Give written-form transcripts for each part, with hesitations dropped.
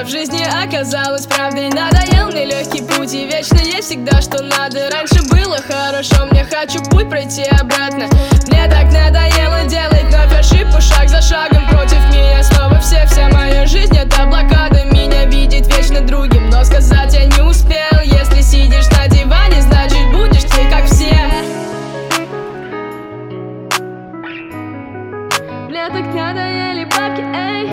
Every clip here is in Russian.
в жизни оказалось правдой. Надоел мне легкий путь, и вечно есть всегда что надо. Раньше было хорошо, мне хочу путь пройти обратно. Мне так надоело делать вновь ошибку, шаг за шагом против меня снова все. Вся моя жизнь это блокада, меня видит вечно другим, но сказать я не успел. Если сидишь на диване, значит будешь ты как все. Мне так надоели бабки, эй.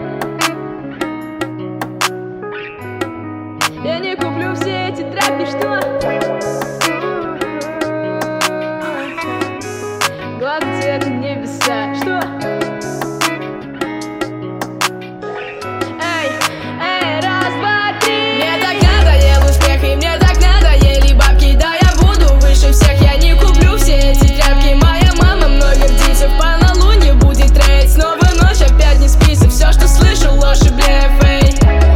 Я не куплю все эти траки, что? Глаза цвета небеса, что? Эй, эй, раз, два, три. Мне так надоел успех, и мне так надоели бабки. Да, я буду выше всех, я не куплю все эти тряпки. Моя мама мной гордится, в полнолуние будет рейд. Снова ночь, опять не спится, все, что слышу, ложь и блеф, эй.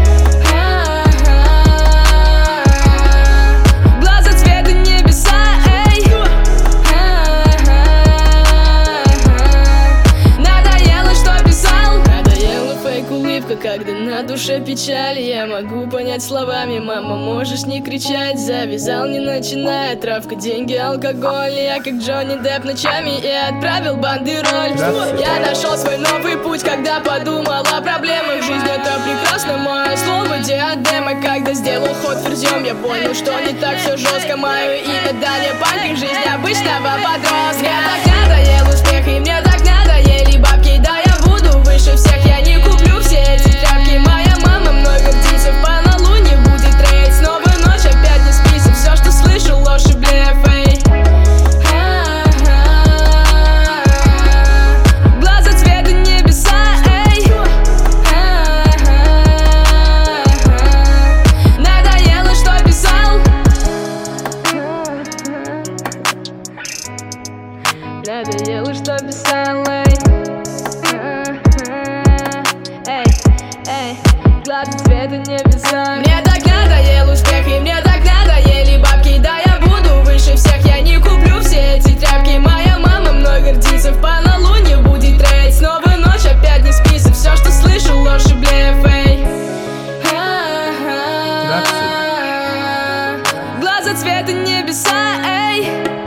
Когда на душе печаль, я могу понять словами. Мама, можешь не кричать, завязал, не начиная. Травка, деньги, алкоголь. Я как Джонни Депп ночами и отправил бандероль. Я нашел свой новый путь, когда подумал о проблемах. Жизнь это прекрасно, мое слово диадема. Когда сделал ход ферзем, я понял, что не так все жестко. Мое имя Даня Панкин, жизнь обычного подростка. Мне так надоел успех, и мне так надоели бабки. Да, я буду выше всех, я не куплю все эти тряпки. Моя мама мной гордится, в полнолуние будет рейд. Снова ночь, опять не спится, все, что слышу, ложь и блеф, эй. Глаза цвета небеса, эй. Надоело, что писал. Надоело, что писал, эй. Глаза цвета небеса. Мне так надоел успех, и мне так надоели бабки. Да, я буду выше всех, я не куплю все эти тряпки. Моя мама мной гордится, в полнолуние будет рейд. Снова ночь, опять не спится, все, что слышу, ложь и блеф, эй. Глаза цвета небеса, эй.